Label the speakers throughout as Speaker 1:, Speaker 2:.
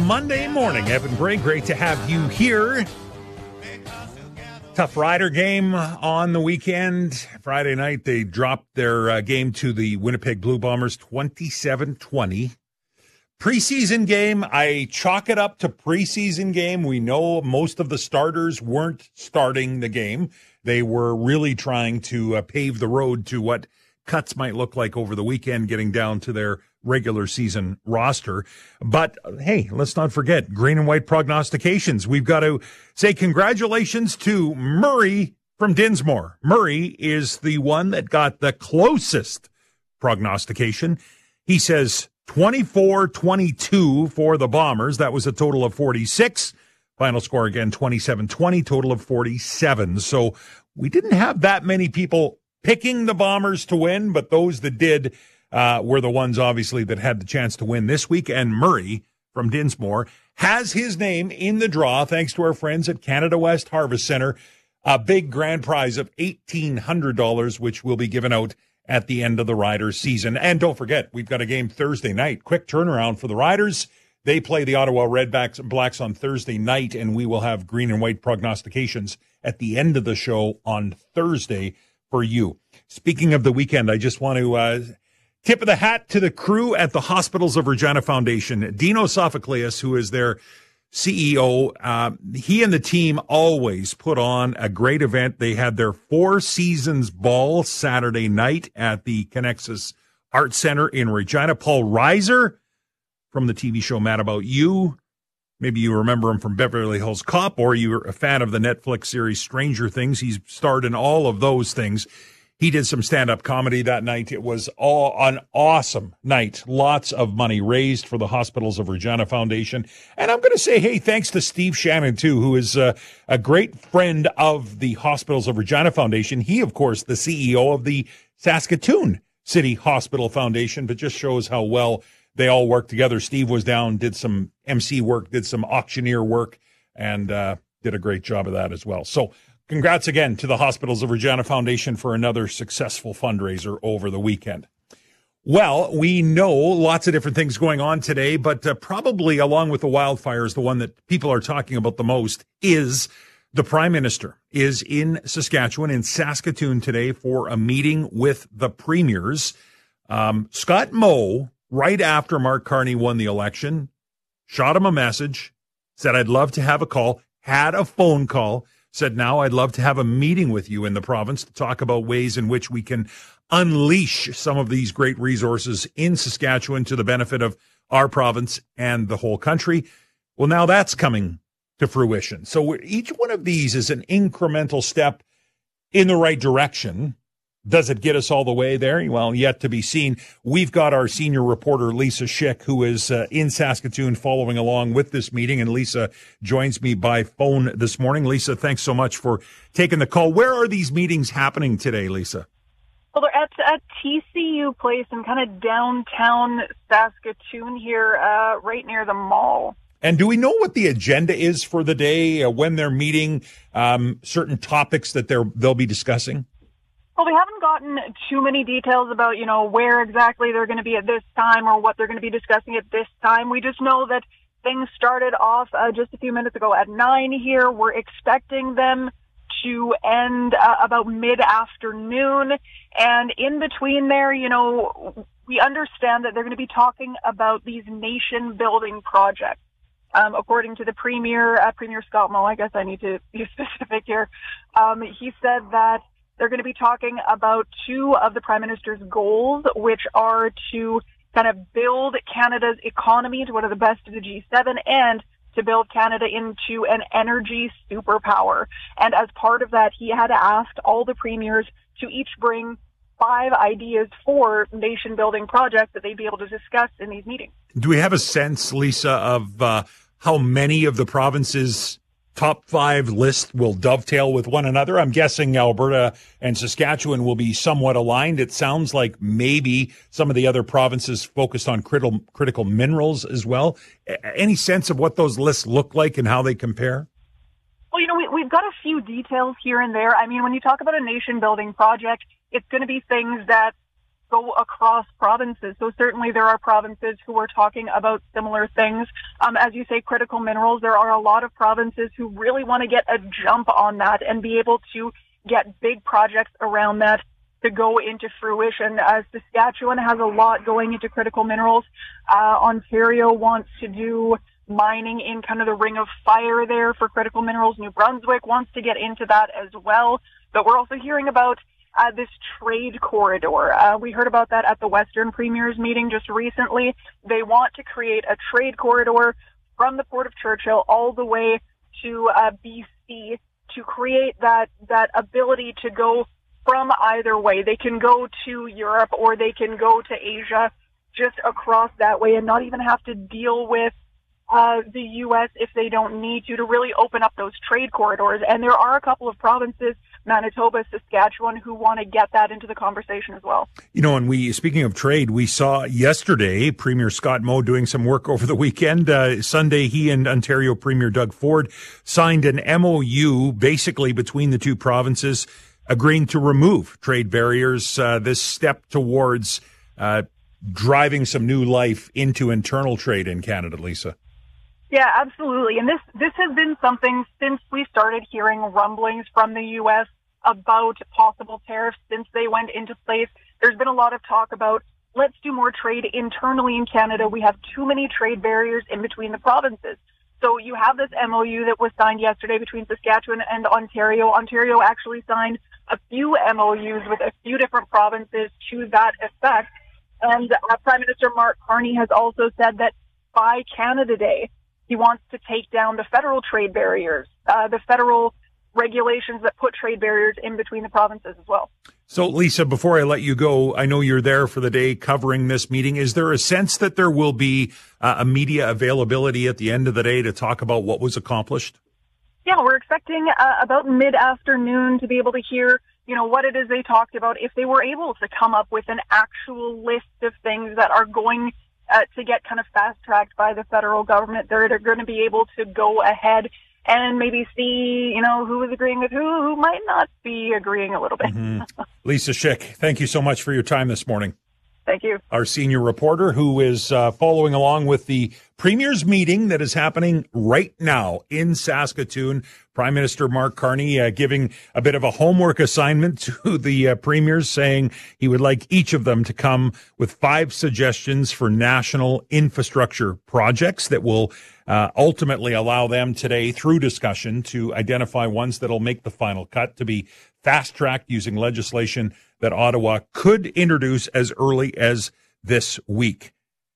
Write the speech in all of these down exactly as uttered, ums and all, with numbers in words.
Speaker 1: Monday morning. Evan Bray, great to have you here. Tough Rider game on the weekend. Friday night, they dropped their uh, game to the Winnipeg Blue Bombers twenty-seven twenty. Preseason game, I chalk it up to preseason game. We know most of the starters weren't starting the game. They were really trying to uh, pave the road to what cuts might look like over the weekend, getting down to their regular season roster. But hey, let's not forget green and white prognostications. We've got to say congratulations to Murray from Dinsmore. Murray is the one that got the closest prognostication. He says twenty-four twenty-two for the Bombers. That was a total of forty-six. Final score again, twenty-seven twenty, total of forty-seven. So we didn't have that many people picking the Bombers to win, but those that did uh, were the ones, obviously, that had the chance to win this week. And Murray from Dinsmore has his name in the draw, thanks to our friends at Canada West Harvest Center. A big grand prize of eighteen hundred dollars, which will be given out at the end of the Riders season. And don't forget, we've got a game Thursday night. Quick turnaround for the Riders. They play the Ottawa Redbacks Blacks on Thursday night, and we will have green and white prognostications at the end of the show on Thursday for you. Speaking of the weekend, I just want to uh, tip of the hat to the crew at the Hospitals of Regina Foundation. Dino Sophocleus, who is their C E O, uh, he and the team always put on a great event. They had their Four Seasons Ball Saturday night at the Connexus Art Center in Regina. Paul Reiser from the T V show Mad About You. Maybe you remember him from Beverly Hills Cop, or you're a fan of the Netflix series Stranger Things. He's starred in all of those things. He did some stand-up comedy that night. It was all an awesome night. Lots of money raised for the Hospitals of Regina Foundation. And I'm going to say, hey, thanks to Steve Shannon, too, who is uh, a great friend of the Hospitals of Regina Foundation. He, of course, the C E O of the Saskatoon City Hospital Foundation, but just shows how well they all work together. Steve was down, did some M C work, did some auctioneer work, and uh, did a great job of that as well. So congrats again to the Hospitals of Regina Foundation for another successful fundraiser over the weekend. Well, we know lots of different things going on today, but uh, probably along with the wildfires, the one that people are talking about the most is the Prime Minister is in Saskatchewan, in Saskatoon today for a meeting with the premiers. Um, Scott Moe, right after Mark Carney won the election, shot him a message, said, I'd love to have a call, had a phone call, said, now I'd love to have a meeting with you in the province to talk about ways in which we can unleash some of these great resources in Saskatchewan to the benefit of our province and the whole country. Well, now that's coming to fruition. So each one of these is an incremental step in the right direction. Does it get us all the way there? Well, yet to be seen. We've got our senior reporter, Lisa Schick, who is uh, in Saskatoon following along with this meeting. And Lisa joins me by phone this morning. Lisa, thanks so much for taking the call. Where are these meetings happening today, Lisa?
Speaker 2: Well, they're at, at T C U Place in kind of downtown Saskatoon here, uh, right near the mall.
Speaker 1: And do we know what the agenda is for the day, uh, when they're meeting, um, certain topics that they're, they'll be discussing?
Speaker 2: Well, we haven't gotten too many details about, you know, where exactly they're going to be at this time or what they're going to be discussing at this time. We just know that things started off uh, just a few minutes ago at nine here. We're expecting them to end uh, about mid-afternoon. And in between there, you know, we understand that they're going to be talking about these nation-building projects. Um, according to the Premier, uh, Premier Scott Moe, I guess I need to be specific here, um, he said that they're going to be talking about two of the Prime Minister's goals, which are to kind of build Canada's economy to one of the best of the G seven and to build Canada into an energy superpower. And as part of that, he had asked all the premiers to each bring five ideas for nation-building projects that they'd be able to discuss in these meetings.
Speaker 1: Do we have a sense, Lisa, of uh, how many of the provinces' top five list will dovetail with one another? I'm guessing Alberta and Saskatchewan will be somewhat aligned. It sounds like maybe some of the other provinces focused on critical critical minerals as well. Any sense of what those lists look like and how they compare?
Speaker 2: Well, you know, we, we've got a few details here and there. I mean, when you talk about a nation-building project, it's going to be things that go across provinces. So certainly there are provinces who are talking about similar things. Um, as you say, critical minerals, there are a lot of provinces who really want to get a jump on that and be able to get big projects around that to go into fruition. Uh, Saskatchewan has a lot going into critical minerals. Uh, Ontario wants to do mining in kind of the ring of fire there for critical minerals. New Brunswick wants to get into that as well. But we're also hearing about Uh, this trade corridor. Uh, we heard about that at the Western Premiers meeting just recently. They want to create a trade corridor from the Port of Churchill all the way to uh, B C to create that, that ability to go from either way. They can go to Europe or they can go to Asia just across that way and not even have to deal with Uh, the U S if they don't need to, to really open up those trade corridors. And there are a couple of provinces, Manitoba, Saskatchewan, who want to get that into the conversation as well.
Speaker 1: You know, and we, speaking of trade, we saw yesterday Premier Scott Moe doing some work over the weekend. Uh, Sunday, he and Ontario Premier Doug Ford signed an M O U basically between the two provinces, agreeing to remove trade barriers, uh, this step towards uh, driving some new life into internal trade in Canada, Lisa.
Speaker 2: Yeah, absolutely. And this, this has been something since we started hearing rumblings from the U S about possible tariffs since they went into place. There's been a lot of talk about, let's do more trade internally in Canada. We have too many trade barriers in between the provinces. So you have this M O U that was signed yesterday between Saskatchewan and Ontario. Ontario actually signed a few M O Us with a few different provinces to that effect. And uh, Prime Minister Mark Carney has also said that by Canada Day, he wants to take down the federal trade barriers, uh, the federal regulations that put trade barriers in between the provinces as well.
Speaker 1: So, Lisa, before I let you go, I know you're there for the day covering this meeting. Is there a sense that there will be uh, a media availability at the end of the day to talk about what was accomplished?
Speaker 2: Yeah, we're expecting uh, about mid-afternoon to be able to hear, you know, what it is they talked about, if they were able to come up with an actual list of things that are going Uh, to get kind of fast-tracked by the federal government. They're, they're going to be able to go ahead and maybe see, you know, who is agreeing with who, who might not be agreeing a little bit.
Speaker 1: Mm-hmm. Lisa Schick, thank you so much for your time this morning.
Speaker 2: Thank you.
Speaker 1: Our senior reporter who is uh, following along with the Premier's meeting that is happening right now in Saskatoon. Prime Minister Mark Carney uh, giving a bit of a homework assignment to the uh, premiers, saying he would like each of them to come with five suggestions for national infrastructure projects that will uh, ultimately allow them today, through discussion, to identify ones that will make the final cut, to be fast-tracked using legislation that Ottawa could introduce as early as this week.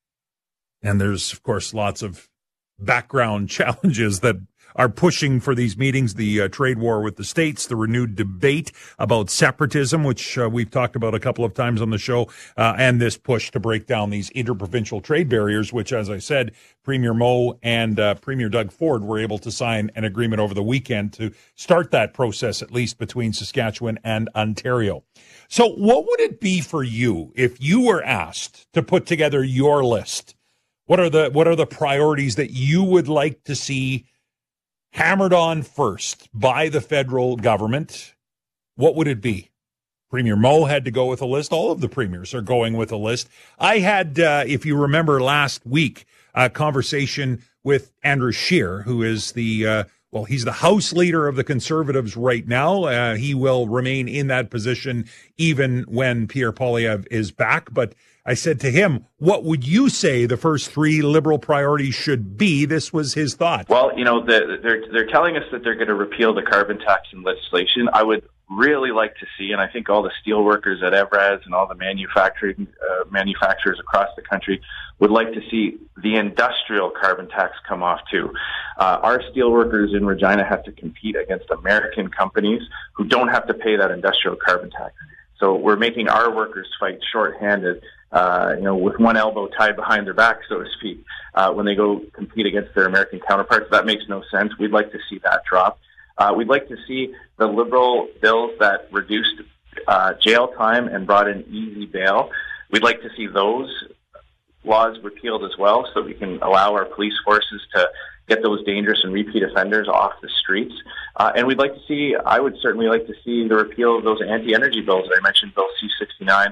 Speaker 1: And there's, of course, lots of background challenges that are pushing for these meetings, the uh, trade war with the states, the renewed debate about separatism, which uh, we've talked about a couple of times on the show, uh, and this push to break down these interprovincial trade barriers, which, as I said, Premier Moe and uh, Premier Doug Ford were able to sign an agreement over the weekend to start that process, at least between Saskatchewan and Ontario. So what would it be for you if you were asked to put together your list? What are the what are the priorities that you would like to see hammered on first by the federal government? What would it be? Premier Moe had to go with a list. All of the premiers are going with a list. I had, uh, if you remember last week, a conversation with Andrew Scheer, who is the, uh, well, he's the House Leader of the Conservatives right now. Uh, he will remain in that position even when Pierre Poilievre is back. But I said to him, what would you say the first three Liberal priorities should be? This was his thought.
Speaker 3: Well, you know, the, they're they're telling us that they're going to repeal the carbon tax and legislation. I would really like to see, and I think all the steel workers at Evraz and all the manufacturing uh, manufacturers across the country would like to see the industrial carbon tax come off too. Uh, our steel workers in Regina have to compete against American companies who don't have to pay that industrial carbon tax. So we're making our workers fight shorthanded, uh, you know, with one elbow tied behind their back, so to speak, uh, when they go compete against their American counterparts. That makes no sense. We'd like to see that drop. Uh, we'd like to see the Liberal bills that reduced uh, jail time and brought in easy bail. We'd like to see those laws repealed as well, so that we can allow our police forces to get those dangerous and repeat offenders off the streets. Uh, and we'd like to see, I would certainly like to see the repeal of those anti-energy bills that I mentioned, Bill C sixty-nine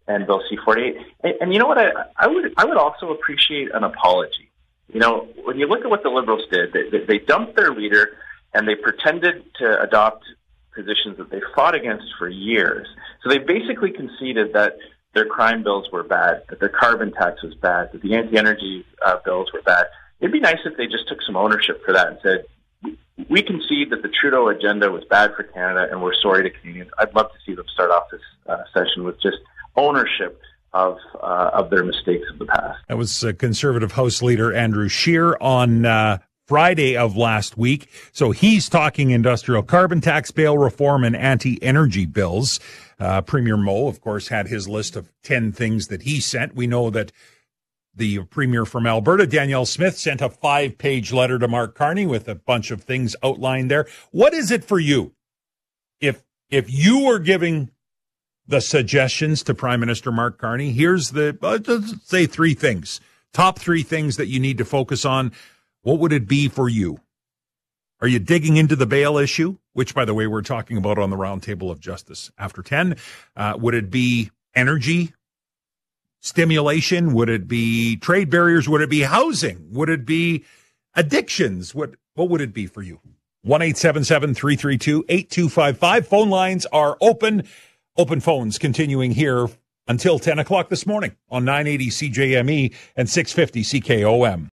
Speaker 3: and Bill C forty-eight. And, and you know what? I, I would I would also appreciate an apology. You know, when you look at what the Liberals did, they, they, they dumped their leader and they pretended to adopt positions that they fought against for years. So they basically conceded that their crime bills were bad, that their carbon tax was bad, that the anti-energy uh, bills were bad. It'd be nice if they just took some ownership for that and said, we concede that the Trudeau agenda was bad for Canada and we're sorry to Canadians. I'd love to see them start off this uh, session with just ownership of uh, of their mistakes of the past.
Speaker 1: That was uh, Conservative House Leader Andrew Scheer on uh, Friday of last week. So he's talking industrial carbon tax, bail reform, and anti-energy bills. Uh, Premier Moe, of course, had his list of ten things that he sent. We know that the Premier from Alberta, Danielle Smith, sent a five-page letter to Mark Carney with a bunch of things outlined there. What is it for you? If if you were giving the suggestions to Prime Minister Mark Carney, here's the, uh, let's say three things, top three things that you need to focus on. What would it be for you? Are you digging into the bail issue, which, by the way, we're talking about on the Roundtable of Justice after ten? Uh, would it be energy stimulation? Would it be trade barriers? Would it be housing? Would it be addictions? What what would it be for you? one eight seven seven, three three two, eight two five five. Phone lines are open. Open phones continuing here until ten o'clock this morning on nine eighty C J M E and six fifty C K O M.